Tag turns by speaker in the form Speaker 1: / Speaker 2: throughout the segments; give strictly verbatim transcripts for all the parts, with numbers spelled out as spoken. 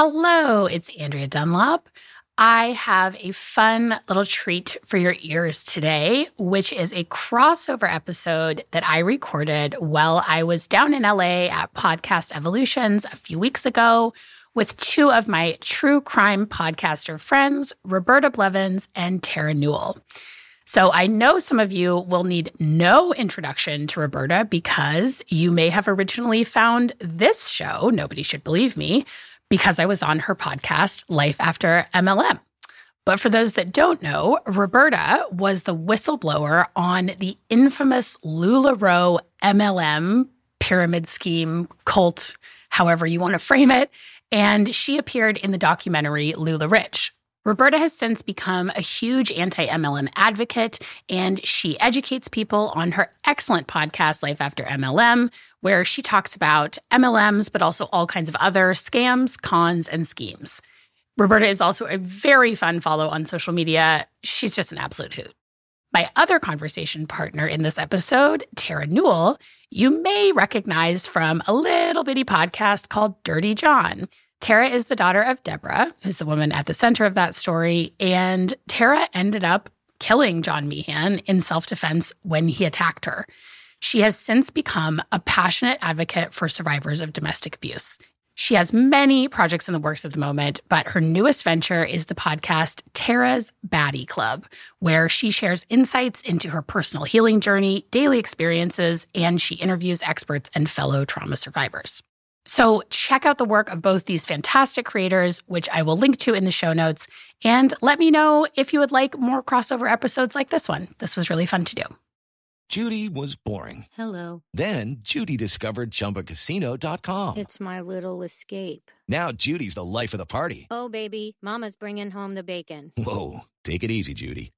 Speaker 1: Hello, it's Andrea Dunlop. I have a fun little treat for your ears today, which is a crossover episode that I recorded while I was down in L A at Podcast Evolutions a few weeks ago with two of my true crime podcaster friends, Roberta Blevins and Tara Newell. So I know some of you will need no introduction to Roberta because you may have originally found this show, Nobody Should Believe Me, because I was on her podcast, Life After M L M. But for those that don't know, Roberta was the whistleblower on the infamous LuLaRoe M L M pyramid scheme, cult, however you want to frame it, and she appeared in the documentary LuLaRich. Roberta has since become a huge anti-M L M advocate, and she educates people on her excellent podcast, Life After M L M, where she talks about M L Ms, but also all kinds of other scams, cons, and schemes. Roberta is also a very fun follow on social media. She's just an absolute hoot. My other conversation partner in this episode, Tara Newell, you may recognize from a little bitty podcast called Dirty John. Tara is the daughter of Deborah, who's the woman at the center of that story, and Tara ended up killing John Meehan in self-defense when he attacked her. She has since become a passionate advocate for survivors of domestic abuse. She has many projects in the works at the moment, but her newest venture is the podcast Tara's Baddie Club, where she shares insights into her personal healing journey, daily experiences, and she interviews experts and fellow trauma survivors. So check out the work of both these fantastic creators, which I will link to in the show notes, and let me know if you would like more crossover episodes like this one. This was really fun to do.
Speaker 2: Judy was boring.
Speaker 3: Hello.
Speaker 2: Then Judy discovered Chumba Casino dot com.
Speaker 3: It's my little escape.
Speaker 2: Now Judy's the life of the party.
Speaker 3: Oh, baby, mama's bringing home the bacon.
Speaker 2: Whoa, take it easy, Judy.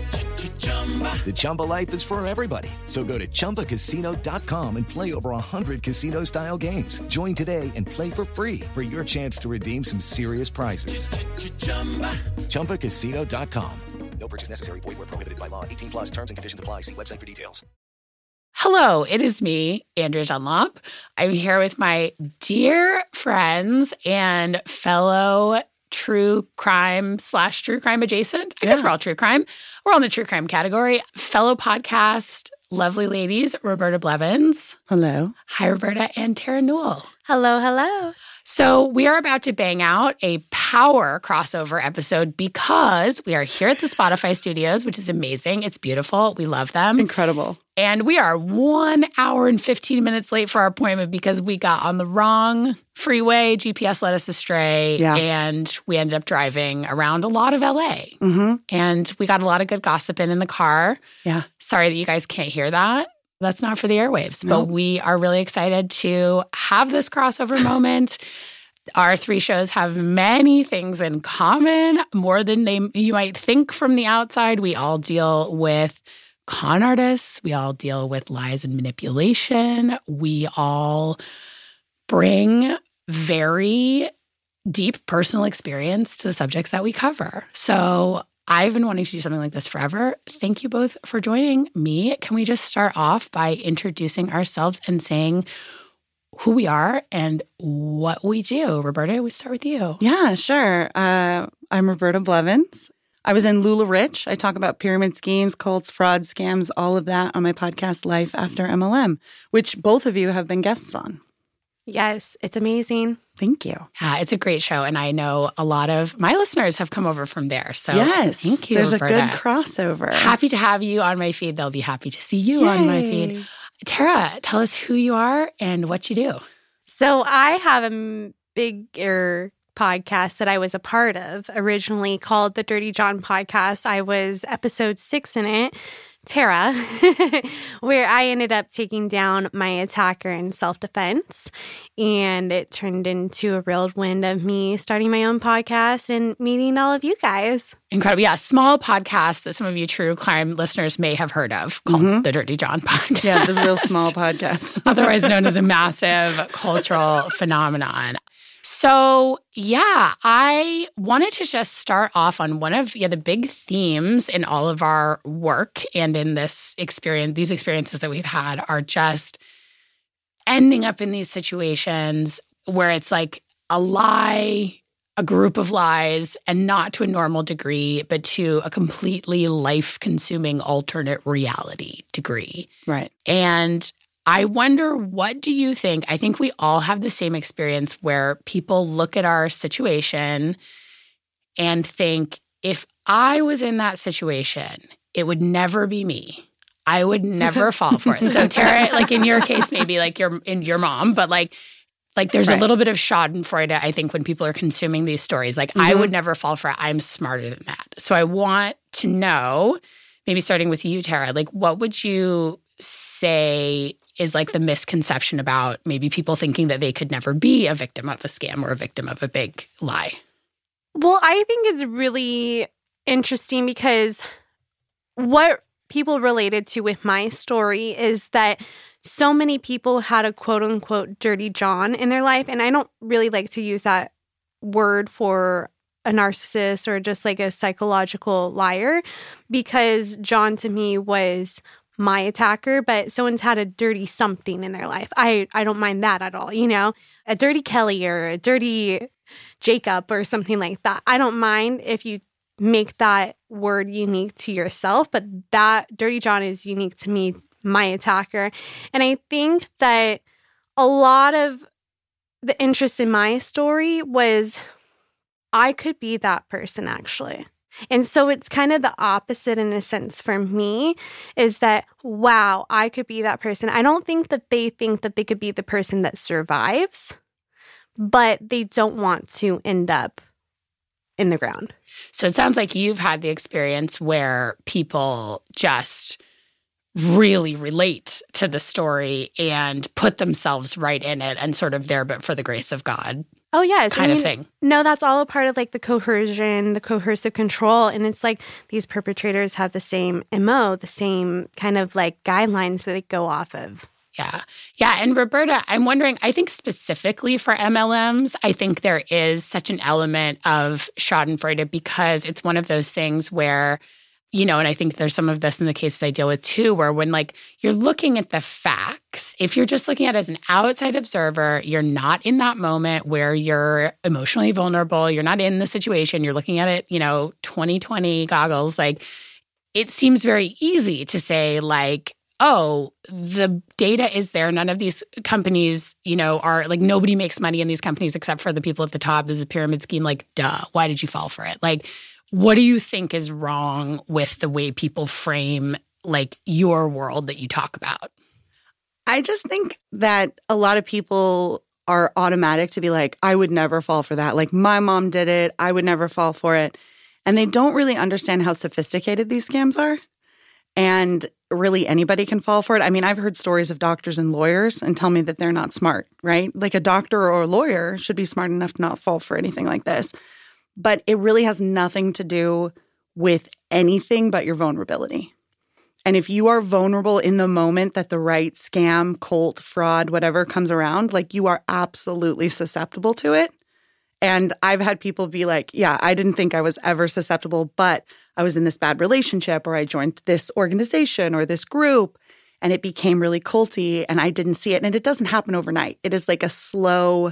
Speaker 2: The Chumba life is for everybody. So go to Chumba Casino dot com and play over one hundred casino-style games. Join today and play for free for your chance to redeem some serious prizes. Chumba Casino dot com. No purchase necessary. Void where prohibited by law. eighteen plus terms and conditions apply. See website for details.
Speaker 1: Hello, it is me, Andrea Dunlop. I'm here with my dear friends and fellow true crime slash true crime adjacent. I yeah. guess we're all true crime. We're all in the true crime category. Fellow podcast, lovely ladies, Roberta Blevins.
Speaker 4: Hello.
Speaker 1: Hi, Roberta, and Tara Newell.
Speaker 3: Hello, hello.
Speaker 1: So we are about to bang out a power crossover episode because we are here at the Spotify studios, which is amazing. It's beautiful. We love them.
Speaker 4: Incredible.
Speaker 1: And we are one hour and fifteen minutes late for our appointment because we got on the wrong freeway. G P S led us astray.
Speaker 4: Yeah.
Speaker 1: And we ended up driving around a lot of L A.
Speaker 4: Mm-hmm.
Speaker 1: And we got a lot of good gossip in in the car.
Speaker 4: Yeah.
Speaker 1: Sorry that you guys can't hear that. That's not for the airwaves.
Speaker 4: Nope.
Speaker 1: But we are really excited to have this crossover moment. Our three shows have many things in common, more than they you might think from the outside. We all deal with con artists. We all deal with lies and manipulation. We all bring very deep personal experience to the subjects that we cover. So I've been wanting to do something like this forever. Thank you both for joining me. Can we just start off by introducing ourselves and saying who we are and what we do? Roberta, we start with you.
Speaker 4: Yeah, sure. Uh, I'm Roberta Blevins. I was in LuLaRich. I talk about pyramid schemes, cults, fraud, scams, all of that on my podcast, Life After M L M, which both of you have been guests on.
Speaker 5: Yes, it's amazing.
Speaker 4: Thank you.
Speaker 1: Yeah, it's a great show. And I know a lot of my listeners have come over from there. So
Speaker 4: yes,
Speaker 1: thank you,
Speaker 4: There's
Speaker 1: Roberta.
Speaker 4: a good crossover.
Speaker 1: Happy to have you on my feed. They'll be happy to see you
Speaker 4: Yay.
Speaker 1: on my feed. Tara, tell us who you are and what you do.
Speaker 5: So I have a bigger podcast that I was a part of, originally called the Dirty John Podcast. I was episode six in it, Tara, where I ended up taking down my attacker in self-defense. And it turned into a whirlwind of me starting my own podcast and meeting all of you guys.
Speaker 1: Incredible. Yeah, small podcast that some of you true crime listeners may have heard of called
Speaker 4: Mm-hmm.
Speaker 1: the Dirty John Podcast.
Speaker 4: Yeah, the real small podcast.
Speaker 1: Otherwise known as a massive cultural phenomenon. So, yeah, I wanted to just start off on one of yeah, the big themes in all of our work and in this experience, these experiences that we've had are just ending up in these situations where it's like a lie a group of lies, and not to a normal degree, but to a completely life-consuming alternate reality degree.
Speaker 4: Right.
Speaker 1: And I wonder, what do you think? I think we all have the same experience where people look at our situation and think, if I was in that situation, it would never be me. I would never fall for it. So Tara, like in your case, maybe like your in your mom, but like like there's right. a little bit of schadenfreude, I think, when people are consuming these stories. Like, mm-hmm. I would never fall for it. I'm smarter than that. So I want to know, maybe starting with you, Tara, like what would you say is like the misconception about maybe people thinking that they could never be a victim of a scam or a victim of a big lie?
Speaker 5: Well, I think it's really interesting because what people related to with my story is that so many people had a quote-unquote dirty John in their life. And I don't really like to use that word for a narcissist or just like a psychological liar, because John to me was my attacker, but someone's had a dirty something in their life. I, I don't mind that at all, you know? A dirty Kelly or a dirty Jacob or something like that. I don't mind if you make that word unique to yourself, but that dirty John is unique to me, my attacker. And I think that a lot of the interest in my story was I could be that person actually. And so it's kind of the opposite in a sense for me, is that, wow, I could be that person. I don't think that they think that they could be the person that survives, but they don't want to end up in the ground.
Speaker 1: So it sounds like you've had the experience where people just really relate to the story and put themselves right in it and sort of there, but for the grace of God.
Speaker 5: Oh, yes.
Speaker 1: Kind
Speaker 5: I mean,
Speaker 1: of thing.
Speaker 5: No, that's all a part of like the coercion, the coercive control. And it's like these perpetrators have the same M O, the same kind of like guidelines that they go off of.
Speaker 1: Yeah. Yeah. And Roberta, I'm wondering, I think specifically for M L Ms, I think there is such an element of schadenfreude because it's one of those things where, you know, and I think there's some of this in the cases I deal with too, where when like you're looking at the facts, if you're just looking at it as an outside observer, you're not in that moment where you're emotionally vulnerable, you're not in the situation, you're looking at it, you know, twenty twenty goggles, like it seems very easy to say like, oh, the data is there. None of these companies, you know, are like nobody makes money in these companies except for the people at the top. There's a pyramid scheme. Like, duh, why did you fall for it? Like, what do you think is wrong with the way people frame like your world that you talk about?
Speaker 4: I just think that a lot of people are automatic to be like, I would never fall for that. Like my mom did it. I would never fall for it. And they don't really understand how sophisticated these scams are. And really anybody can fall for it. I mean, I've heard stories of doctors and lawyers and tell me that they're not smart, right? Like a doctor or a lawyer should be smart enough to not fall for anything like this. But it really has nothing to do with anything but your vulnerability. And if you are vulnerable in the moment that the right scam, cult, fraud, whatever comes around, like you are absolutely susceptible to it. And I've had people be like, yeah, I didn't think I was ever susceptible, but I was in this bad relationship or I joined this organization or this group and it became really culty and I didn't see it. And it doesn't happen overnight. It is like a slow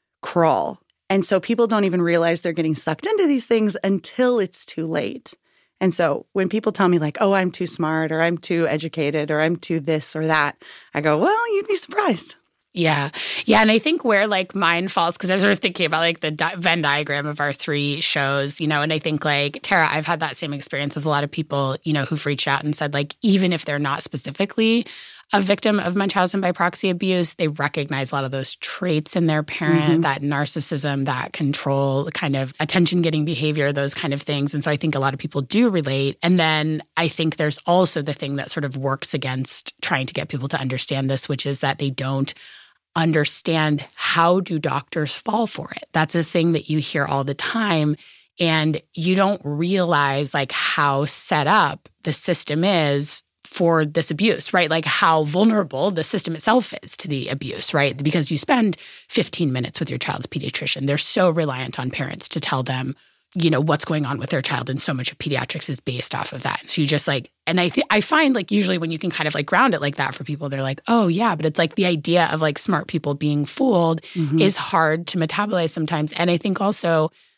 Speaker 4: crawl. And so people don't even realize they're getting sucked into these things until it's too late. And so when people tell me like, oh, I'm too smart or I'm too educated or I'm too this or that, I go, well, you'd be surprised.
Speaker 1: Yeah. Yeah. And I think where like mine falls, because I was sort of thinking about like the di- Venn diagram of our three shows, you know, and I think like, Tara, I've had that same experience with a lot of people, you know, who've reached out and said like, even if they're not specifically a victim of Munchausen by proxy abuse, they recognize a lot of those traits in their parent, mm-hmm. that narcissism, that control, kind of attention-getting behavior, those kind of things. And so I think a lot of people do relate. And then I think there's also the thing that sort of works against trying to get people to understand this, which is that they don't understand how do doctors fall for it. That's a thing that you hear all the time. And you don't realize like how set up the system is for this abuse, right? Like how vulnerable the system itself is to the abuse, right? Because you spend fifteen minutes with your child's pediatrician. They're so reliant on parents to tell them, you know, what's going on with their child. And so much of pediatrics is based off of that. So you just like, and I th- I find like usually when you can kind of like ground it like that for people, they're like, oh yeah, but it's like the idea of like smart people being fooled mm-hmm. is hard to metabolize sometimes. And I think also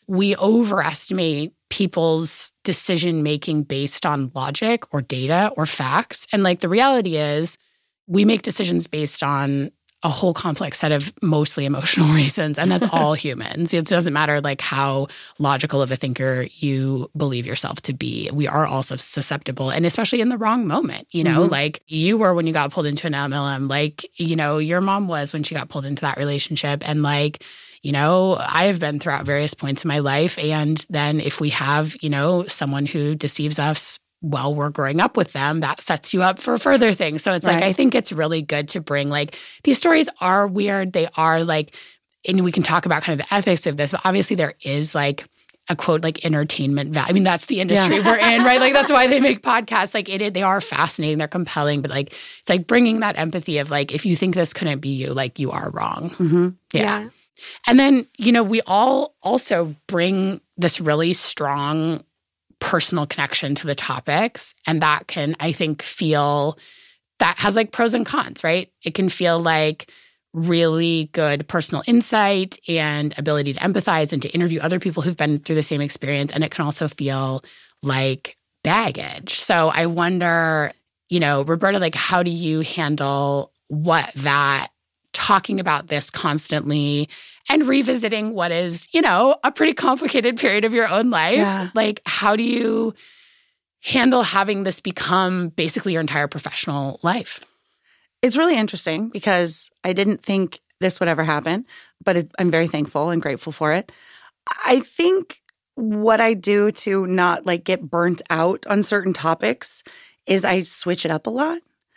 Speaker 1: we overestimate people's decision-making based on logic or data or facts. And like the reality is we make decisions based on a whole complex set of mostly emotional reasons, and that's all humans. It doesn't matter like how logical of a thinker you believe yourself to be. We are also susceptible, and especially in the wrong moment, you know, mm-hmm. like you were when you got pulled into an M L M, like, you know, your mom was when she got pulled into that relationship. And like, you know, I have been throughout various points in my life. And then if we have, you know, someone who deceives us while we're growing up with them, that sets you up for further things. So it's right. like, I think it's really good to bring like, these stories are weird. They are like, and we can talk about kind of the ethics of this, but obviously there is like a quote, like entertainment value. I mean, that's the industry yeah. we're in, right? Like that's why they make podcasts. Like it is, they are fascinating, they're compelling, but like, it's like bringing that empathy of like, if you think this couldn't be you, like you are wrong.
Speaker 4: Mm-hmm.
Speaker 1: Yeah.
Speaker 5: yeah.
Speaker 1: And then, you know, we all also bring this really strong personal connection to the topics. And that can, I think, feel, that has like pros and cons, right? It can feel like really good personal insight and ability to empathize and to interview other people who've been through the same experience. And it can also feel like baggage. So I wonder, you know, Roberta, like, how do you handle what that talking about this constantly and revisiting what is, you know, a pretty complicated period of your own life?
Speaker 4: Yeah.
Speaker 1: Like, how do you handle having this become basically your entire professional life?
Speaker 4: It's really interesting because I didn't think this would ever happen, but it, I'm very thankful and grateful for it. I think what I do to not like get burnt out on certain topics is I switch it up a lot.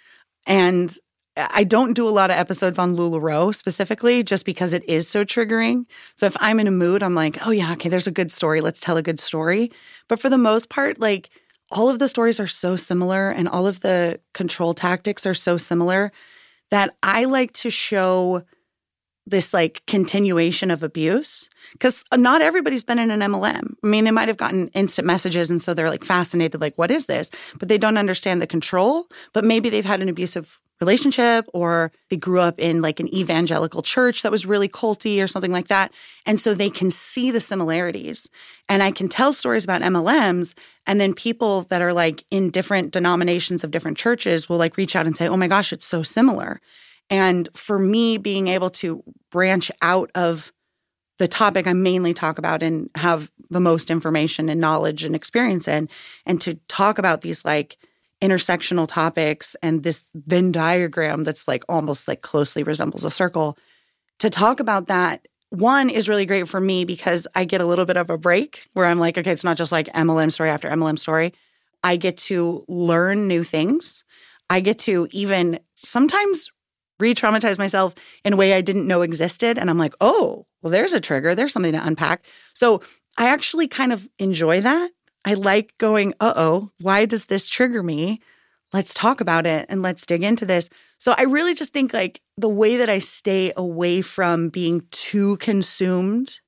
Speaker 4: And I don't do a lot of episodes on LuLaRoe specifically just because it is so triggering. So if I'm in a mood, I'm like, oh yeah, okay, there's a good story. Let's tell a good story. But for the most part, like all of the stories are so similar and all of the control tactics are so similar that I like to show this like continuation of abuse because not everybody's been in an M L M. I mean, they might have gotten instant messages and so they're like fascinated, like, what is this? But they don't understand the control, but maybe they've had an abusive relationship or they grew up in like an evangelical church that was really culty or something like that. And so they can see the similarities. And I can tell stories about M L Ms and then people that are like in different denominations of different churches will like reach out and say, oh my gosh, it's so similar. And for me, being able to branch out of the topic I mainly talk about and have the most information and knowledge and experience in, and to talk about these like intersectional topics and this Venn diagram that's like almost like closely resembles a circle, to talk about that, one is really great for me because I get a little bit of a break where I'm like, okay, it's not just like M L M story after M L M story. I get to learn new things. I get to even sometimes re-traumatize myself in a way I didn't know existed. And I'm like, oh, well, there's a trigger. There's something to unpack. So I actually kind of enjoy that. I like going, uh-oh, why does this trigger me? Let's talk about it and let's dig into this. So I really just think like the way that I stay away from being too consumed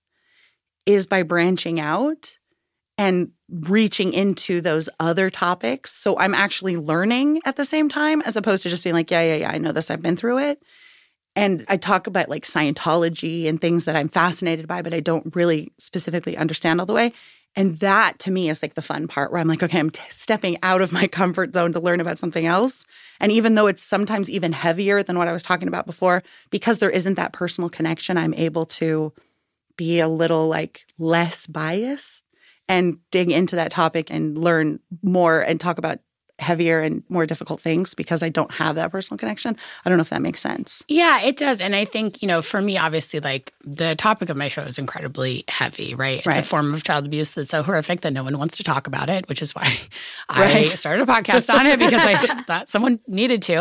Speaker 4: is by branching out and reaching into those other topics. So I'm actually learning at the same time as opposed to just being like, yeah, yeah, yeah, I know this. I've been through it. And I talk about like Scientology and things that I'm fascinated by, but I don't really specifically understand all the way. And that to me is like the fun part where I'm like, okay, I'm t- stepping out of my comfort zone to learn about something else. And even though it's sometimes even heavier than what I was talking about before, because there isn't that personal connection, I'm able to be a little like less biased and dig into that topic and learn more and talk about heavier and more difficult things because I don't have that personal connection. I don't know if that makes sense.
Speaker 1: Yeah, it does. And I think, you know, for me, obviously, like the topic of my show is incredibly heavy, right? It's
Speaker 4: right.
Speaker 1: a form of child abuse that's so horrific that no one wants to talk about it, which is why
Speaker 4: right.
Speaker 1: I started a podcast on it because I thought someone needed to.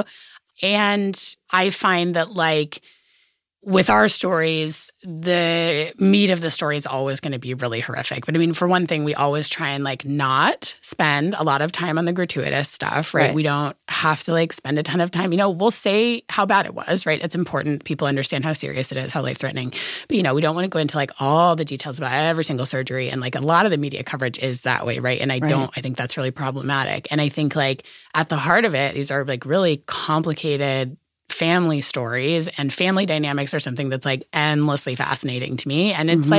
Speaker 1: And I find that like with our stories, the meat of the story is always going to be really horrific. But I mean, for one thing, we always try and like not spend a lot of time on the gratuitous stuff, right?
Speaker 4: Right.
Speaker 1: We don't have to like spend a ton of time. You know, we'll say how bad it was, right? It's important people understand how serious it is, how life-threatening. But, you know, we don't want to go into like all the details about every single surgery. And like a lot of the media coverage is that way, right? And I
Speaker 4: Right.
Speaker 1: don't, I think that's really problematic. And I think like at the heart of it, these are like really complicated family stories, and family dynamics are something that's like endlessly fascinating to me. And it's
Speaker 4: Mhm.
Speaker 1: like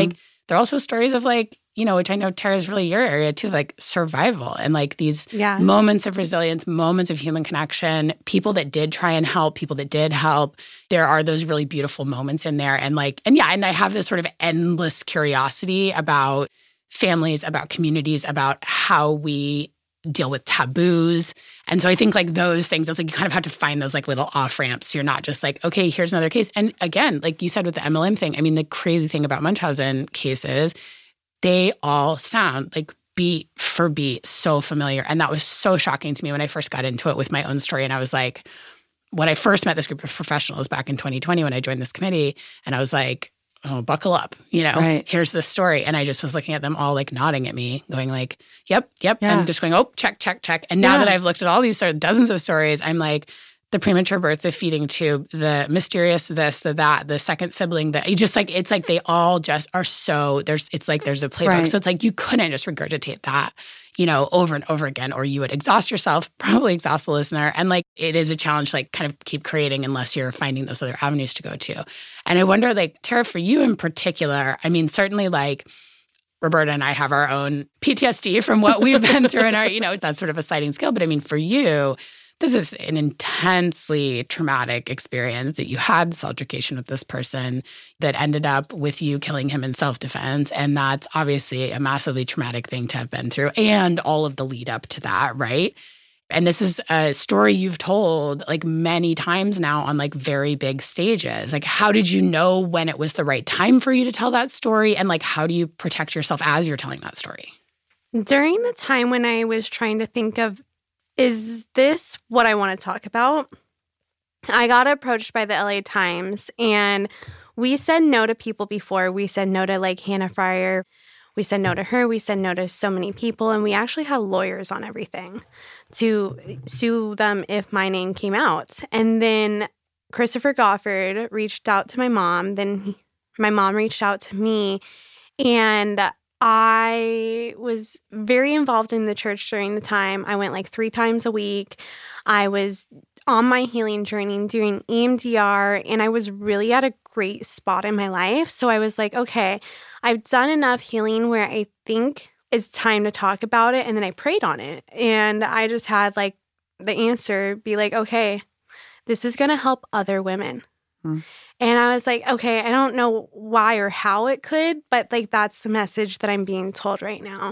Speaker 1: they're also stories of like, you know, which I know Tara is really your area too, like survival and like these
Speaker 5: yeah.
Speaker 1: moments of resilience, moments of human connection, people that did try and help, people that did help. There are those really beautiful moments in there. And like, and yeah, and I have this sort of endless curiosity about families, about communities, about how we deal with taboos. And so I think like those things, it's like you kind of have to find those like little off ramps. So you're not just like, okay, here's another case. And again, like you said with the M L M thing, I mean, the crazy thing about Munchausen cases, they all sound like beat for beat so familiar. And that was so shocking to me when I first got into it with my own story. And I was like, when I first met this group of professionals back in twenty twenty, when I joined this committee, and I was like, oh, buckle up, you know,
Speaker 4: right.
Speaker 1: Here's the story. And I just was looking at them all like nodding at me, going like, yep, yep.
Speaker 4: Yeah.
Speaker 1: And just going, oh, check, check, check. And now
Speaker 4: yeah.
Speaker 1: that I've looked at all these sort of dozens of stories, I'm like, the premature birth, the feeding tube, the mysterious this, the that, the second sibling, that you just like, it's like they all just are so, there's, it's like there's a playbook.
Speaker 4: Right.
Speaker 1: So it's like you couldn't just regurgitate that, you know, over and over again, or you would exhaust yourself, probably exhaust the listener. And like, it is a challenge to like kind of keep creating unless you're finding those other avenues to go to. And I wonder, like, Tara, for you in particular, I mean, certainly like Roberta and I have our own P T S D from what we've been through in our, you know, that's sort of a sliding scale. But I mean, for you, this is an intensely traumatic experience that you had this altercation with this person that ended up with you killing him in self-defense. And that's obviously a massively traumatic thing to have been through, and all of the lead up to that, right? And this is a story you've told like many times now on like very big stages. Like, how did you know when it was the right time for you to tell that story? And like, how do you protect yourself as you're telling that story?
Speaker 5: During the time when I was trying to think of, is this what I want to talk about? I got approached by the L A Times, and we said no to people before. We said no to like Hannah Fryer. We said no to her. We said no to so many people. And we actually had lawyers on everything to sue them if my name came out. And then Christopher Goffard reached out to my mom. Then he, my mom reached out to me. And I was very involved in the church during the time. I went like three times a week. I was on my healing journey doing E M D R, and I was really at a great spot in my life. So I was like, okay, I've done enough healing where I think it's time to talk about it. And then I prayed on it. And I just had like the answer be like, okay, this is going to help other women. Hmm. And I was like, okay, I don't know why or how it could, but like that's the message that I'm being told right now.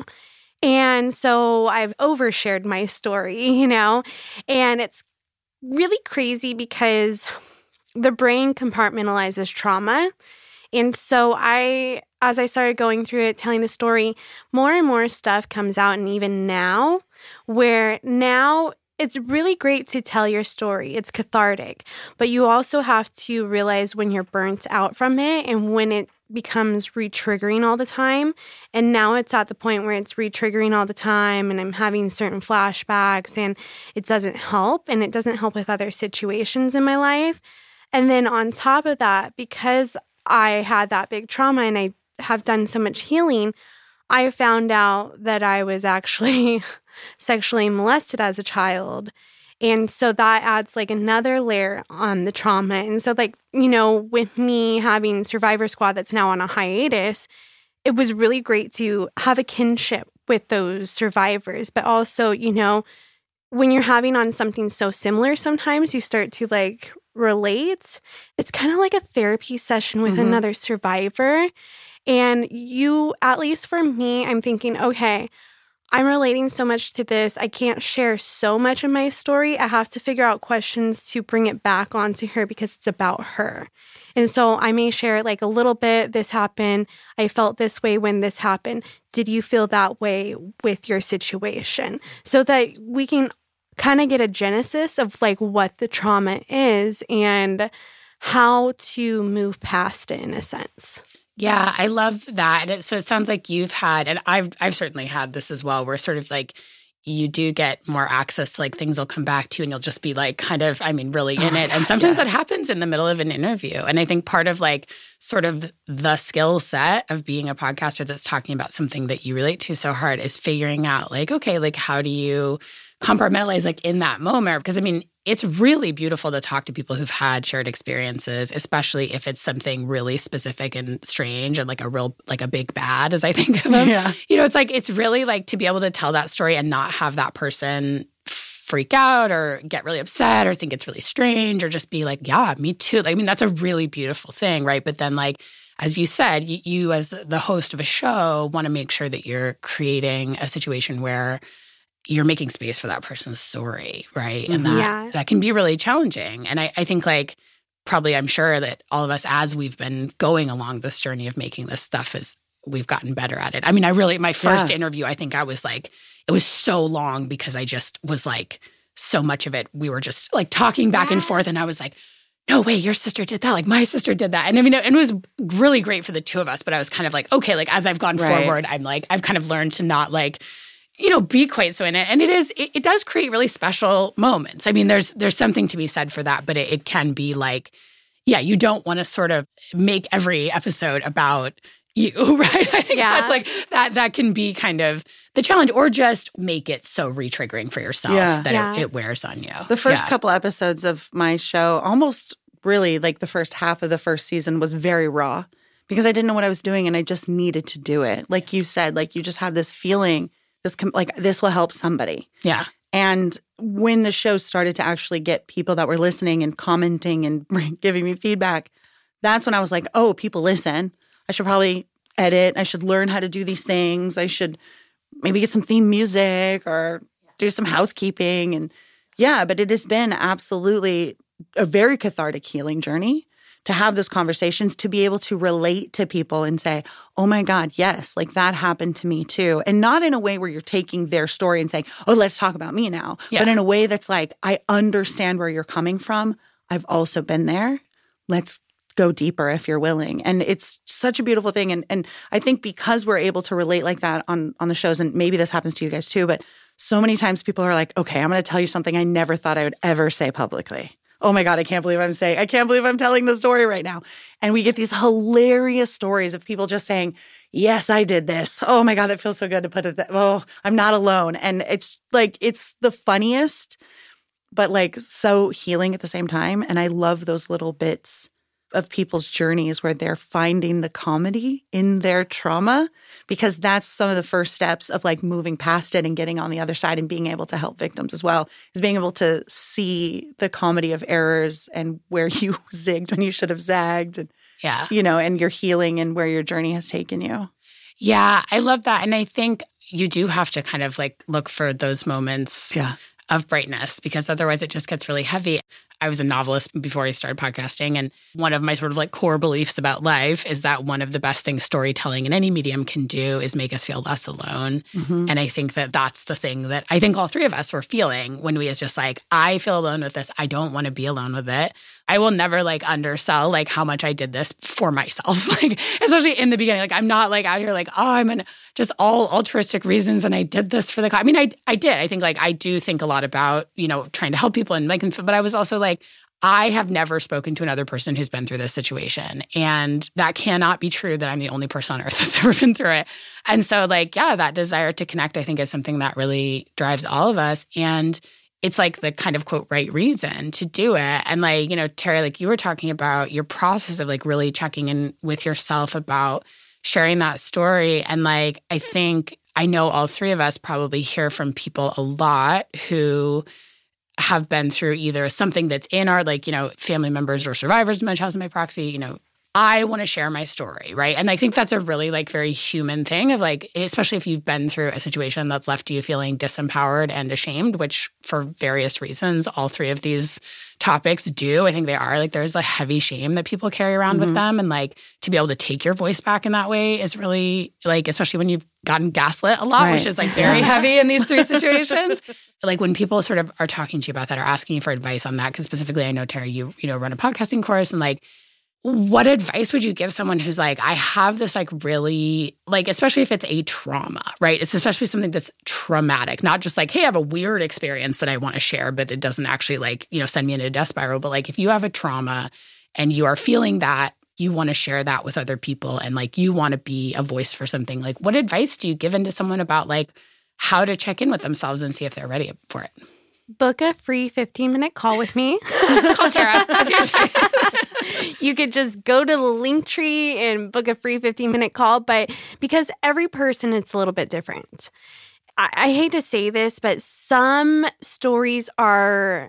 Speaker 5: And so I've overshared my story, you know, and it's really crazy because the brain compartmentalizes trauma. And so I, as I started going through it, telling the story, more and more stuff comes out. And even now, where now it's really great to tell your story. It's cathartic. But you also have to realize when you're burnt out from it and when it becomes re-triggering all the time. And now it's at the point where it's re-triggering all the time and I'm having certain flashbacks and it doesn't help. And it doesn't help with other situations in my life. And then on top of that, because I had that big trauma and I have done so much healing, I found out that I was actually sexually molested as a child. And so that adds like another layer on the trauma. And so like, you know, with me having Survivor Squad that's now on a hiatus, it was really great to have a kinship with those survivors. But also, you know, when you're having on something so similar, sometimes you start to like relate. It's kind of like a therapy session with mm-hmm. another survivor. And you, at least for me, I'm thinking, okay, I'm relating so much to this. I can't share so much of my story. I have to figure out questions to bring it back onto her because it's about her. And so I may share like a little bit, this happened. I felt this way when this happened. Did you feel that way with your situation? So that we can kind of get a genesis of like what the trauma is and how to move past it in a sense.
Speaker 1: Yeah, I love that. And it, so it sounds like you've had, and I've I've certainly had this as well, where sort of like you do get more access, like things will come back to you and you'll just be like kind of, I mean, really in oh, it. And sometimes yes. that happens in the middle of an interview. And I think part of like sort of the skill set of being a podcaster that's talking about something that you relate to so hard is figuring out like, okay, like how do you compartmentalize like in that moment? Because I mean, it's really beautiful to talk to people who've had shared experiences, especially if it's something really specific and strange and like a real, like a big bad, as I think of them.
Speaker 4: Yeah.
Speaker 1: You know, it's like, it's really like to be able to tell that story and not have that person freak out or get really upset or think it's really strange or just be like, yeah, me too. Like, I mean, that's a really beautiful thing, right? But then like, as you said, you, you as the host of a show want to make sure that you're creating a situation where you're making space for that person's story, right? And that,
Speaker 5: yeah.
Speaker 1: that can be really challenging. And I, I think like probably I'm sure that all of us, as we've been going along this journey of making this stuff, is we've gotten better at it. I mean, I really, my first
Speaker 4: Yeah.
Speaker 1: interview, I think I was like, it was so long because I just was like, so much of it, we were just like talking back and forth. And I was like, no way, your sister did that. Like my sister did that. And I mean, and it was really great for the two of us, but I was kind of like, okay, like as I've gone
Speaker 4: Right.
Speaker 1: forward, I'm like, I've kind of learned to not like, you know, be quite so in it. And it is, it, it does create really special moments. I mean, there's there's something to be said for that, but it, it can be like, yeah, you don't want to sort of make every episode about you, right? I think
Speaker 5: Yeah.
Speaker 1: that's like, that that can be kind of the challenge, or just make it so re-triggering for yourself
Speaker 4: Yeah.
Speaker 1: that
Speaker 5: Yeah.
Speaker 1: It, it wears on you.
Speaker 4: The first
Speaker 1: Yeah.
Speaker 4: couple episodes of my show, almost really like the first half of the first season, was very raw because I didn't know what I was doing and I just needed to do it. Like you said, like you just had this feeling, this com- like this will help somebody.
Speaker 1: Yeah.
Speaker 4: And when the show started to actually get people that were listening and commenting and giving me feedback, that's when I was like, oh, people listen. I should probably edit. I should learn how to do these things. I should maybe get some theme music or do some housekeeping. And yeah, but it has been absolutely a very cathartic healing journey to have those conversations, to be able to relate to people and say, oh my God, yes, like that happened to me too. And not in a way where you're taking their story and saying, oh, let's talk about me now.
Speaker 1: Yeah.
Speaker 4: But in a way that's like, I understand where you're coming from. I've also been there. Let's go deeper if you're willing. And it's such a beautiful thing. And and I think because we're able to relate like that on, on the shows, and maybe this happens to you guys too, but so many times people are like, okay, I'm going to tell you something I never thought I would ever say publicly. Oh my God, I can't believe I'm saying, I can't believe I'm telling the story right now. And we get these hilarious stories of people just saying, yes, I did this. Oh my God, that feels so good to put it that, oh, I'm not alone. And it's like, it's the funniest, but like so healing at the same time. And I love those little bits of people's journeys where they're finding the comedy in their trauma, because that's some of the first steps of like moving past it and getting on the other side and being able to help victims as well, is being able to see the comedy of errors and where you zigged when you should have zagged, and,
Speaker 1: Yeah.
Speaker 4: you know, and your healing and where your journey has taken you.
Speaker 1: Yeah, I love that. And I think you do have to kind of like look for those moments
Speaker 4: Yeah.
Speaker 1: of brightness, because otherwise it just gets really heavy. I was a novelist before I started podcasting, and one of my sort of like core beliefs about life is that one of the best things storytelling in any medium can do is make us feel less alone.
Speaker 4: Mm-hmm.
Speaker 1: And I think that that's the thing that I think all three of us were feeling when we was just like, I feel alone with this. I don't want to be alone with it. I will never like undersell like how much I did this for myself, like especially in the beginning. Like I'm not like out here like, oh, I'm in just all altruistic reasons and I did this for the. Co-. I mean, I I did. I think like I do think a lot about, you know, trying to help people and making. But I was also like, I have never spoken to another person who's been through this situation, and that cannot be true that I'm the only person on earth that's ever been through it. And so like, yeah, that desire to connect, I think, is something that really drives all of us. And it's like the kind of quote right reason to do it. And like, you know, Terry, like you were talking about your process of like really checking in with yourself about sharing that story. And like, I think I know all three of us probably hear from people a lot who have been through either something that's in our, like, you know, family members or survivors of mental health by proxy, you know, I want to share my story, right? And I think that's a really like very human thing of like, especially if you've been through a situation that's left you feeling disempowered and ashamed, which for various reasons, all three of these topics do. I think they are like, there's a heavy shame that people carry around
Speaker 4: Mm-hmm.
Speaker 1: with them. And like to be able to take your voice back in that way is really like, especially when you've gotten gaslit a lot,
Speaker 4: Right.
Speaker 1: which is like very heavy in these three situations. Like when people sort of are talking to you about that or asking you for advice on that, because specifically I know, Terry, you, you know, run a podcasting course, and like, what advice would you give someone who's like, I have this like really, like, especially if it's a trauma, right? It's especially something that's traumatic, not just like, hey, I have a weird experience that I want to share, but it doesn't actually like, you know, send me into a death spiral. But like if you have a trauma and you are feeling that, you want to share that with other people and like you want to be a voice for something, like what advice do you give into someone about like how to check in with themselves and see if they're ready for it?
Speaker 5: book a free fifteen-minute call with me.
Speaker 1: Call Tara. That's yours.
Speaker 5: You could just go to the link tree and book a free fifteen-minute call. But because every person, it's a little bit different. I, I hate to say this, but some stories are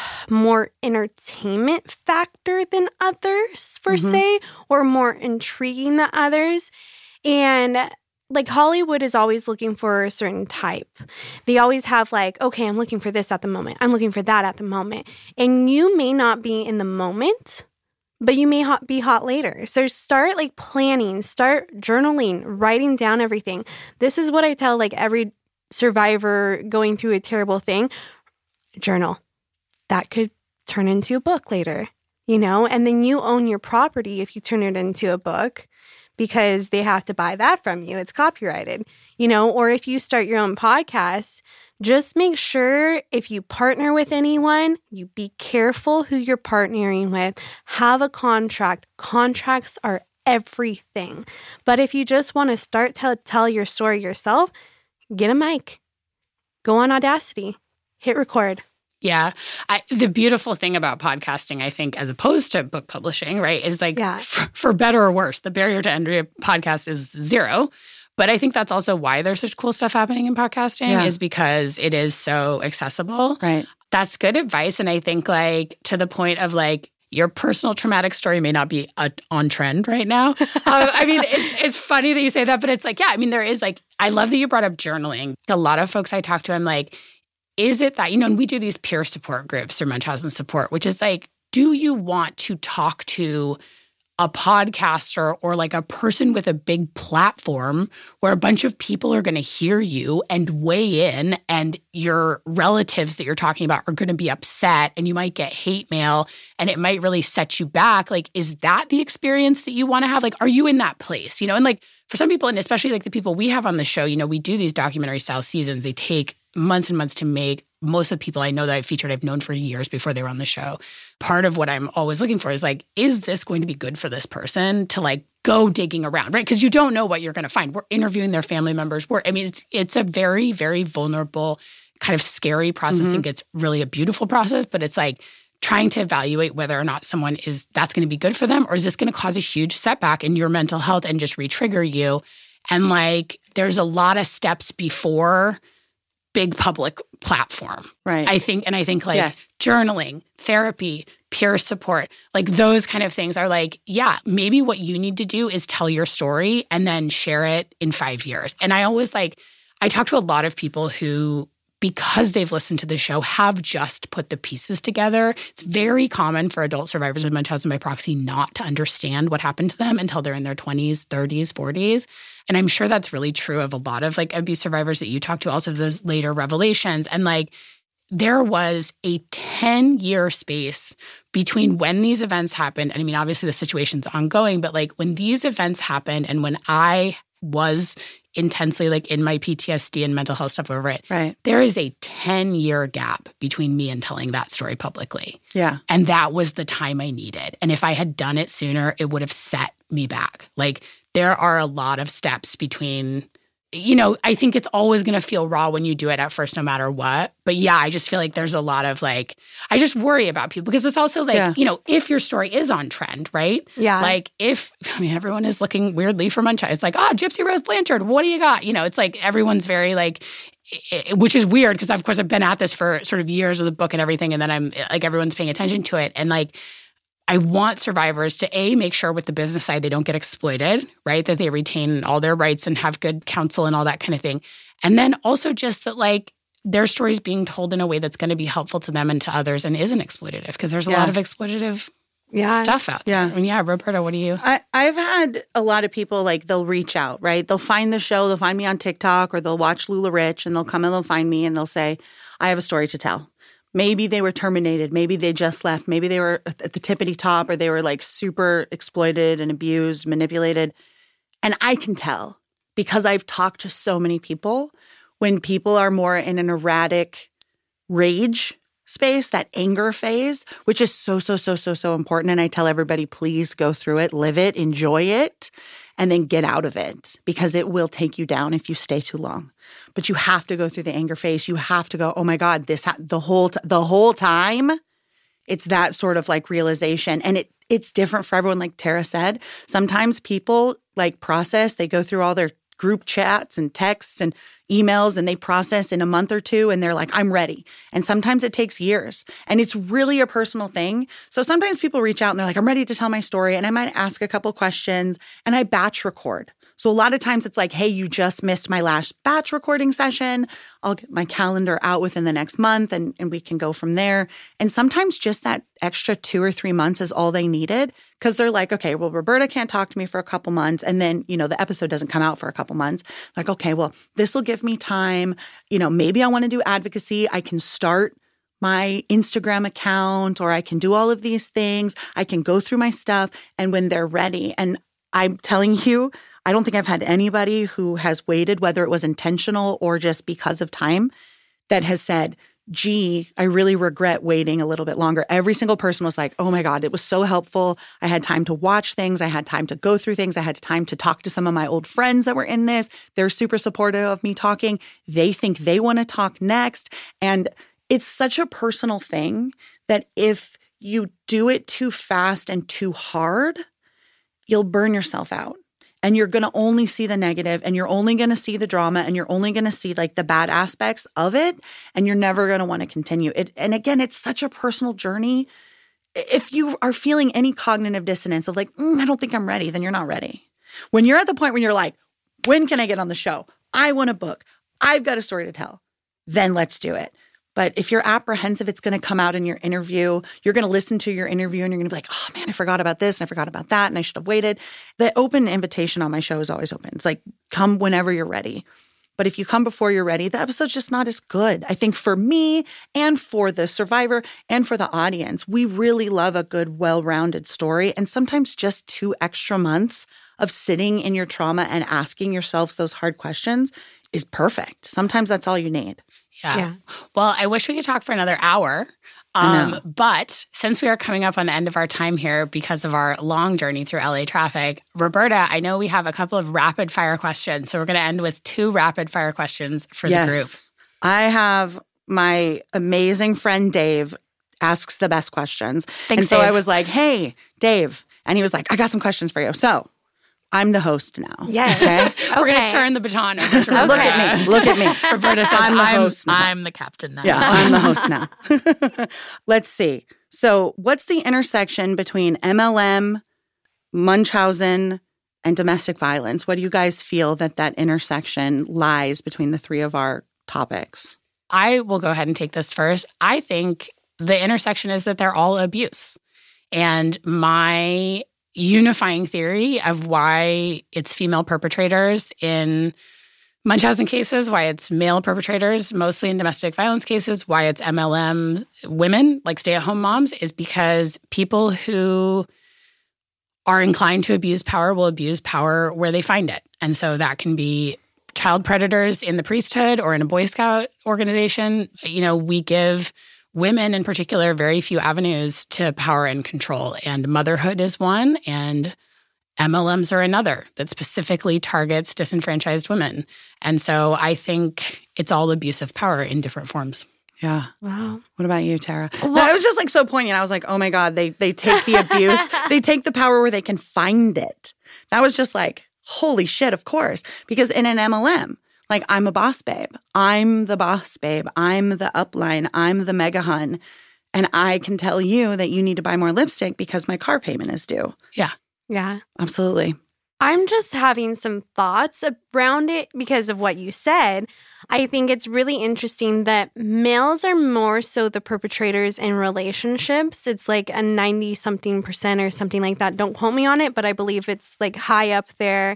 Speaker 5: more entertainment factor than others, per
Speaker 4: Mm-hmm.
Speaker 5: se, or more intriguing than others. And like Hollywood is always looking for a certain type. They always have like, okay, I'm looking for this at the moment. I'm looking for that at the moment. And you may not be in the moment, but you may hot, be hot later. So start like planning, start journaling, writing down everything. This is what I tell like every survivor going through a terrible thing. Journal. That could turn into a book later, you know? And then you own your property if you turn it into a book, because they have to buy that from you. It's copyrighted, you know, or if you start your own podcast, just make sure if you partner with anyone, you be careful who you're partnering with. Have a contract. Contracts are everything. But if you just want to start to tell your story yourself, get a mic. Go on Audacity. Hit record.
Speaker 1: Yeah. I, the beautiful thing about podcasting, I think, as opposed to book publishing, right, is like,
Speaker 5: Yeah.
Speaker 1: f- for better or worse, the barrier to entry of podcast is zero. But I think that's also why there's such cool stuff happening in podcasting,
Speaker 4: Yeah.
Speaker 1: is because it is so accessible.
Speaker 4: Right.
Speaker 1: That's good advice. And I think like to the point of like, your personal traumatic story may not be a, on trend right now. uh, I mean, it's it's funny that you say that, but it's like, yeah, I mean, there is like, I love that you brought up journaling. A lot of folks I talk to, I'm like, is it that, you know, and we do these peer support groups through Munchausen Support, which is like, do you want to talk to a podcaster or like a person with a big platform where a bunch of people are going to hear you and weigh in, and your relatives that you're talking about are going to be upset and you might get hate mail and it might really set you back? Like, is that the experience that you want to have? Like, are you in that place? You know, and like for some people, and especially like the people we have on the show, you know, we do these documentary style seasons. They take months and months to make. Most of the people I know that I've featured, I've known for years before they were on the show. Part of what I'm always looking for is like, is this going to be good for this person to like go digging around, right? Because you don't know what you're going to find. We're interviewing their family members. We're, I mean, it's it's a very, very vulnerable, kind of scary process.
Speaker 4: Mm-hmm.
Speaker 1: I think it's really a beautiful process, but it's like trying to evaluate whether or not someone is, that's going to be good for them, or is this going to cause a huge setback in your mental health and just re-trigger you? And like, there's a lot of steps before big public platform.
Speaker 4: Right.
Speaker 1: I think, and I think like
Speaker 4: Yes.
Speaker 1: journaling, therapy, peer support, like those kind of things are like, yeah, maybe what you need to do is tell your story and then share it in five years. And I always like, I talk to a lot of people who, because they've listened to the show, have just put the pieces together. It's very common for adult survivors of Munchausen by proxy not to understand what happened to them until they're in their twenties, thirties, forties. And I'm sure that's really true of a lot of like abuse survivors that you talk to, also those later revelations. And like, there was a ten-year space between when these events happened. And I mean, obviously the situation's ongoing, but like when these events happened and when I was intensely like in my P T S D and mental health stuff over it,
Speaker 4: Right.
Speaker 1: there is a ten-year gap between me and telling that story publicly.
Speaker 4: Yeah.
Speaker 1: And that was the time I needed. And if I had done it sooner, it would have set me back. Like, there are a lot of steps between, you know, I think it's always going to feel raw when you do it at first, no matter what. But yeah, I just feel like there's a lot of like, I just worry about people because it's also like,
Speaker 4: Yeah.
Speaker 1: you know, if your story is on trend, right?
Speaker 5: Yeah.
Speaker 1: Like if, I mean, everyone is looking weirdly for Munchausen. It's like, oh, Gypsy Rose Blanchard, what do you got? You know, it's like everyone's very like, it, which is weird because of course I've been at this for sort of years with the book and everything. And then I'm like, everyone's paying attention to it. And like, I want survivors to A, make sure with the business side they don't get exploited, right? That they retain all their rights and have good counsel and all that kind of thing. And then also just that like their stories being told in a way that's going to be helpful to them and to others and isn't exploitative, because there's a
Speaker 4: Yeah.
Speaker 1: lot of exploitative
Speaker 5: Yeah.
Speaker 1: stuff out there.
Speaker 4: Yeah.
Speaker 1: I mean, yeah, Roberta, what do you?
Speaker 4: I, I've had a lot of people like they'll reach out, right? They'll find the show, they'll find me on TikTok, or they'll watch Lula Rich and they'll come and they'll find me and they'll say, I have a story to tell. Maybe they were terminated. Maybe they just left. Maybe they were at the tippity top, or they were like super exploited and abused, manipulated. And I can tell because I've talked to so many people when people are more in an erratic rage space, that anger phase, which is so, so, so, so, so important. And I tell everybody, please go through it, live it, enjoy it. and then get out of it because it will take you down if you stay too long. But you have to go through the anger phase. You have to go, oh my God, this ha- the whole t- the whole time. It's that sort of like realization. And it it's different for everyone, like Tara said. Sometimes people like process, they go through all their group chats and texts and emails and they process in a month or two and they're like, I'm ready. And sometimes it takes years and it's really a personal thing. So sometimes people reach out and they're like, I'm ready to tell my story. And I might ask a couple questions and I batch record. So a lot of times it's like, hey, you just missed my last batch recording session. I'll get my calendar out within the next month and, and we can go from there. And sometimes just that extra two or three months is all they needed because they're like, okay, well, Roberta can't talk to me for a couple months. And then, you know, the episode doesn't come out for a couple months. Like, okay, well, this will give me time. You know, maybe I want to do advocacy. I can start my Instagram account or I can do all of these things. I can go through my stuff and when they're ready. And I'm telling you, I don't think I've had anybody who has waited, whether it was intentional or just because of time, that has said, gee, I really regret waiting a little bit longer. Every single person was like, oh my God, it was so helpful. I had time to watch things. I had time to go through things. I had time to talk to some of my old friends that were in this. They're super supportive of me talking. They think they want to talk next. And it's such a personal thing that if you do it too fast and too hard, you'll burn yourself out. And you're going to only see the negative and you're only going to see the drama and you're only going to see like the bad aspects of it. And you're never going to want to continue it. And again, it's such a personal journey. If you are feeling any cognitive dissonance of like, mm, I don't think I'm ready, then you're not ready. When you're at the point when you're like, when can I get on the show? I want a book. I've got a story to tell. Then let's do it. But if you're apprehensive, it's going to come out in your interview. You're going to listen to your interview and you're going to be like, oh man, I forgot about this and I forgot about that and I should have waited. The open invitation on my show is always open. It's like, come whenever you're ready. But if you come before you're ready, the episode's just not as good. I think for me and for the survivor and for the audience, we really love a good, well-rounded story. And sometimes just two extra months of sitting in your trauma and asking yourselves those hard questions is perfect. Sometimes that's all you need.
Speaker 1: Yeah.
Speaker 5: Yeah.
Speaker 1: Well, I wish we could talk for another hour. Um, but since we are coming up on the end of our time here because of our long journey through L A traffic, Roberta, I know we have a couple of rapid fire questions. So we're going to end with two rapid fire questions for
Speaker 4: yes.
Speaker 1: the group.
Speaker 4: I have my amazing friend Dave asks the best questions.
Speaker 1: Thanks,
Speaker 4: and so
Speaker 1: Dave.
Speaker 4: I was like, hey, Dave. And he was like, I got some questions for you. So I'm the host now.
Speaker 5: Yes.
Speaker 4: Okay.
Speaker 1: We're going to
Speaker 5: Okay.
Speaker 1: turn the baton over to Roberta.
Speaker 4: Look at me. Look at me.
Speaker 1: Roberta says,
Speaker 4: I'm
Speaker 1: I'm
Speaker 4: the
Speaker 1: the,
Speaker 4: host now.
Speaker 1: I'm the captain now.
Speaker 4: Yeah, I'm the host now. Let's see. So what's the intersection between M L M, Munchausen, and domestic violence? What do you guys feel that that intersection lies between the three of our topics?
Speaker 1: I will go ahead and take this first. I think the intersection is that they're all abuse. And my unifying theory of why it's female perpetrators in Munchausen cases, why it's male perpetrators, mostly in domestic violence cases, why it's M L M women, like stay-at-home moms, is because people who are inclined to abuse power will abuse power where they find it. And so that can be child predators in the priesthood or in a Boy Scout organization. You know, we give women in particular very few avenues to power and control. And motherhood is one, and M L Ms are another that specifically targets disenfranchised women. And so I think it's all abuse of power in different forms.
Speaker 4: Yeah.
Speaker 5: Wow.
Speaker 4: What about you, Tara? Well, that was just like so poignant. I was like, oh my God, they they take the abuse. They take the power where they can find it. That was just like, holy shit, of course. Because in an M L M, like, I'm a boss babe. I'm the boss babe. I'm the upline. I'm the mega hun. And I can tell you that you need to buy more lipstick because my car payment is due.
Speaker 1: Yeah.
Speaker 5: Yeah.
Speaker 4: Absolutely.
Speaker 5: I'm just having some thoughts around it because of what you said. I think it's really interesting that males are more so the perpetrators in relationships. It's like a ninety-something percent or something like that. Don't quote me on it, but I believe it's like high up there.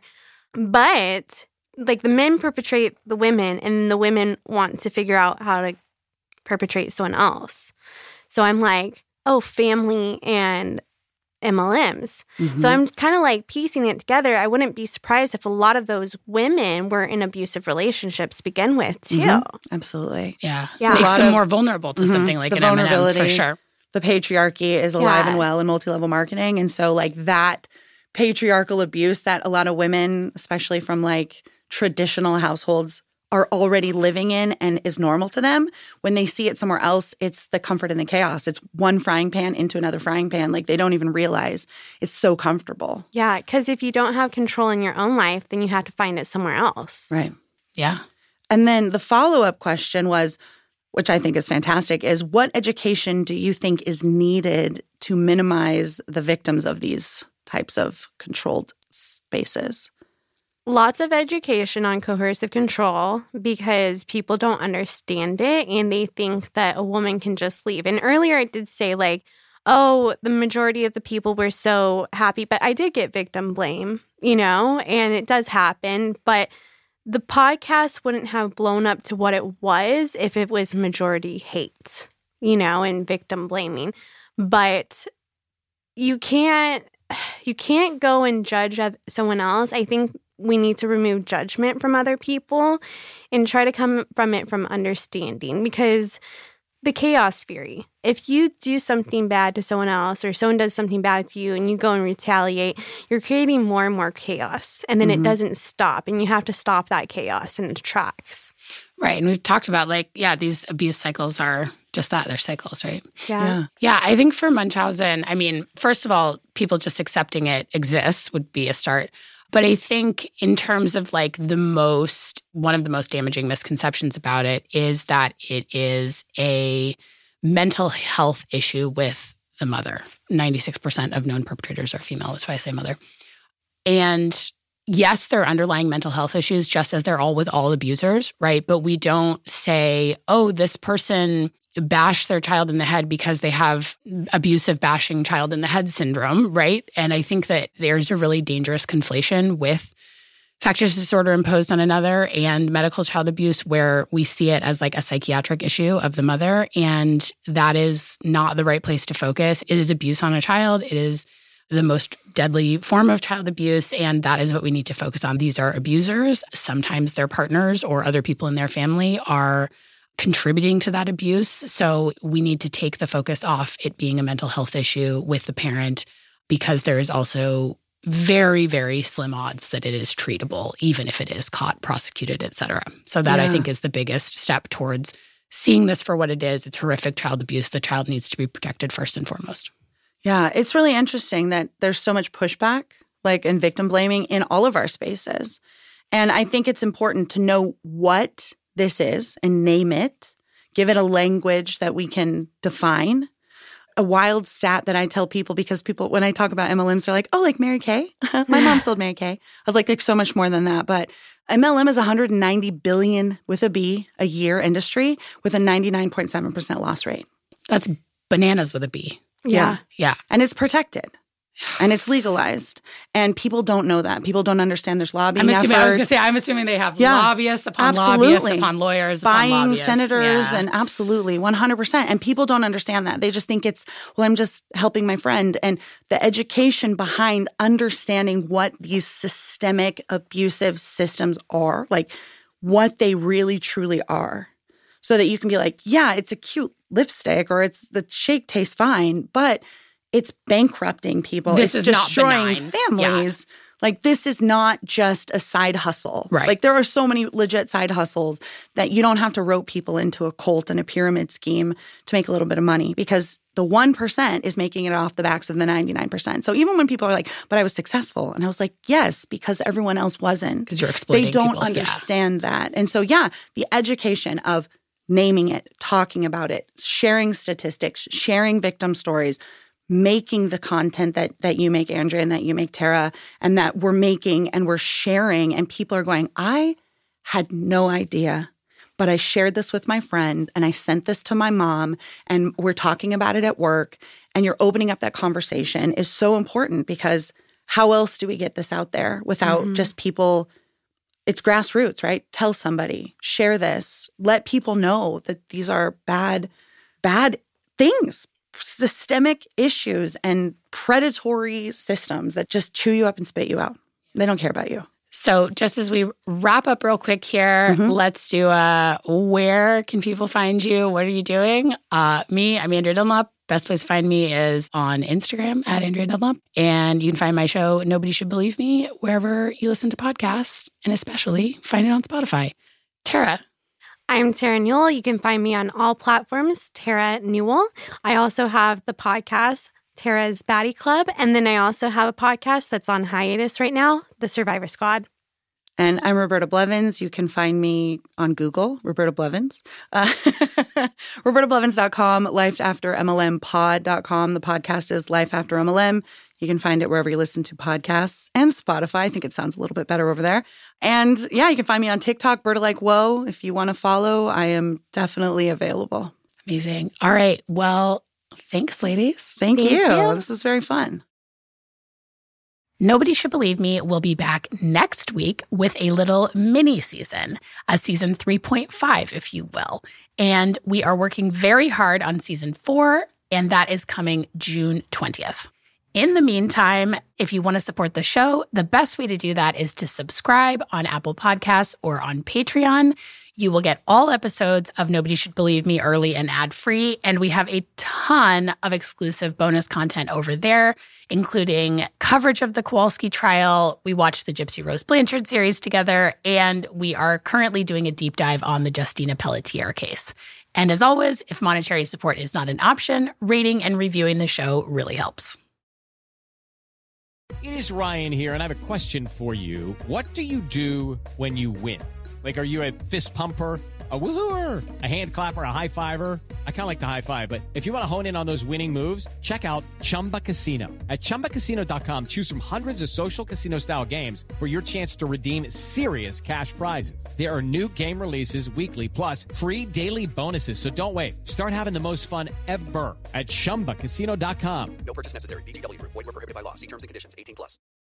Speaker 5: But like the men perpetrate the women and the women want to figure out how to perpetrate someone else. So I'm like, oh, family and M L Ms. Mm-hmm. So I'm kind of like piecing it together. I wouldn't be surprised if a lot of those women were in abusive relationships to begin with, too.
Speaker 4: Mm-hmm. Absolutely.
Speaker 1: Yeah.
Speaker 5: Yeah.
Speaker 1: Makes
Speaker 4: A lot
Speaker 1: them
Speaker 4: of-
Speaker 1: more vulnerable to
Speaker 4: Mhm.
Speaker 1: something like
Speaker 4: The
Speaker 1: an M L M,
Speaker 4: vulnerability.
Speaker 1: for sure.
Speaker 4: The patriarchy is alive
Speaker 5: Yeah.
Speaker 4: and well in multi-level marketing. And so like that patriarchal abuse that a lot of women, especially from like traditional households, are already living in and is normal to them. When they see it somewhere else, it's the comfort in the chaos. It's one frying pan into another frying pan. Like they don't even realize it's so comfortable.
Speaker 5: Yeah, because if you don't have control in your own life, then you have to find it somewhere else.
Speaker 4: Right.
Speaker 1: Yeah.
Speaker 4: And then the follow-up question was, which I think is fantastic, is what education do you think is needed to minimize the victims of these types of controlled spaces?
Speaker 5: Lots of education on coercive control because people don't understand it and they think that a woman can just leave. And earlier it did say like, oh, the majority of the people were so happy, but I did get victim blame, you know, and it does happen. But the podcast wouldn't have blown up to what it was if it was majority hate, you know, and victim blaming. But you can't, you can't go and judge someone else. I think we need to remove judgment from other people and try to come from it from understanding, because the chaos theory, if you do something bad to someone else or someone does something bad to you and you go and retaliate, you're creating more and more chaos, and then mm-hmm. it doesn't stop, and you have to stop that chaos in its tracks.
Speaker 1: Right. And we've talked about like, yeah, these abuse cycles are just that. They're cycles, right?
Speaker 5: Yeah.
Speaker 1: Yeah. Yeah, I think for Munchausen, I mean, first of all, people just accepting it exists would be a start. But I think in terms of like the most, one of the most damaging misconceptions about it is that it is a mental health issue with the mother. ninety-six percent of known perpetrators are female. That's why I say mother. And yes, there are underlying mental health issues, just as there are with all abusers, right? But we don't say, oh, this person bash their child in the head because they have abusive bashing child in the head syndrome, right? And I think that there's a really dangerous conflation with infectious disorder imposed on another and medical child abuse, where we see it as like a psychiatric issue of the mother. And that is not the right place to focus. It is abuse on a child. It is the most deadly form of child abuse, and that is what we need to focus on. These are abusers. Sometimes their partners or other people in their family are contributing to that abuse. So we need to take the focus off it being a mental health issue with the parent, because there is also very, very slim odds that it is treatable, even if it is caught, prosecuted, et cetera. So that yeah. I think is the biggest step towards seeing this for what it is. It's horrific child abuse. The child needs to be protected first and foremost.
Speaker 4: Yeah, it's really interesting that there's so much pushback, like in victim blaming in all of our spaces. And I think it's important to know what this is and name it, give it a language that we can define. A wild stat that I tell people, because people, when I talk about M L Ms, they're like, oh, like Mary Kay? My mom sold Mary Kay. I was like, it's so much more than that. But M L M is one hundred ninety billion with a B a year industry with a ninety-nine point seven percent loss rate.
Speaker 1: That's bananas with a B.
Speaker 4: Yeah.
Speaker 1: Yeah.
Speaker 4: And it's protected. And it's legalized. And people don't know that. People don't understand there's lobbying
Speaker 1: I'm assuming,
Speaker 4: efforts.
Speaker 1: I was going to say, I'm assuming they have
Speaker 4: yeah,
Speaker 1: lobbyists upon
Speaker 4: absolutely.
Speaker 1: lobbyists upon lawyers
Speaker 4: Buying
Speaker 1: upon lobbyists.
Speaker 4: senators
Speaker 1: yeah.
Speaker 4: and absolutely, one hundred percent. And people don't understand that. They just think it's, well, I'm just helping my friend. And the education behind understanding what these systemic abusive systems are, like what they really truly are, so that you can be like, yeah, it's a cute lipstick or it's the shake tastes fine, but it's bankrupting people.
Speaker 1: This
Speaker 4: it's
Speaker 1: is
Speaker 4: destroying
Speaker 1: not
Speaker 4: families. Yeah. Like, this is not just a side hustle.
Speaker 1: Right.
Speaker 4: Like, there are so many legit side hustles that you don't have to rope people into a cult and a pyramid scheme to make a little bit of money, because the one percent is making it off the backs of the ninety-nine percent. So even when people are like, but I was successful. And I was like, yes, because everyone else wasn't.
Speaker 1: Because you're exploiting
Speaker 4: They don't
Speaker 1: people.
Speaker 4: understand yeah. that. And so, yeah, the education of naming it, talking about it, sharing statistics, sharing victim stories, making the content that that you make, Andrea, and that you make, Tara, and that we're making and we're sharing, and people are going, I had no idea, but I shared this with my friend and I sent this to my mom and we're talking about it at work, and you're opening up that conversation is so important, because how else do we get this out there without mm-hmm. just people? It's grassroots, right? Tell somebody, share this, let people know that these are bad, bad things. Systemic issues and predatory systems that just chew you up and spit you out. They don't care about you.
Speaker 1: So just as we wrap up real quick here, mm-hmm. let's do a, where can people find you? What are you doing? Uh, me, I'm Andrea Dunlop. Best place to find me is on Instagram at Andrea Dunlop. And you can find my show, Nobody Should Believe Me, wherever you listen to podcasts, and especially find it on Spotify. Tara.
Speaker 5: I'm Tara Newell. You can find me on all platforms, Tara Newell. I also have the podcast, Tara's Baddie Club. And then I also have a podcast that's on hiatus right now, The Survivor Squad.
Speaker 4: And I'm Roberta Blevins. You can find me on Google, Roberta Blevins. Uh, roberta blevins dot com, life after M L M pod dot com. The podcast is Life After M L M. You can find it wherever you listen to podcasts and Spotify. I think it sounds a little bit better over there. And yeah, you can find me on TikTok, Berta Like Whoa. If you want to follow, I am definitely available.
Speaker 1: Amazing. All right. Well, thanks, ladies.
Speaker 4: Thank,
Speaker 5: Thank
Speaker 4: you.
Speaker 5: you.
Speaker 4: This was very fun.
Speaker 1: Nobody Should Believe Me will be back next week with a little mini season, a season three point five, if you will. And we are working very hard on season four, and that is coming June twentieth. In the meantime, if you want to support the show, the best way to do that is to subscribe on Apple Podcasts or on Patreon. You will get all episodes of Nobody Should Believe Me early and ad-free, and we have a ton of exclusive bonus content over there, including coverage of the Kowalski trial. We watched the Gypsy Rose Blanchard series together, and we are currently doing a deep dive on the Justina Pelletier case. And as always, if monetary support is not an option, rating and reviewing the show really helps.
Speaker 6: It is Ryan here, and I have a question for you. What do you do when you win? Like, are you a fist pumper, a woo-hooer, a hand clapper, a high-fiver? I kind of like the high-five, but if you want to hone in on those winning moves, check out Chumba Casino. At chumba casino dot com, choose from hundreds of social casino-style games for your chance to redeem serious cash prizes. There are new game releases weekly, plus free daily bonuses, so don't wait. Start having the most fun ever at chumba casino dot com.
Speaker 7: No purchase necessary. V G W Group. Void where prohibited by law. See terms and conditions. eighteen plus.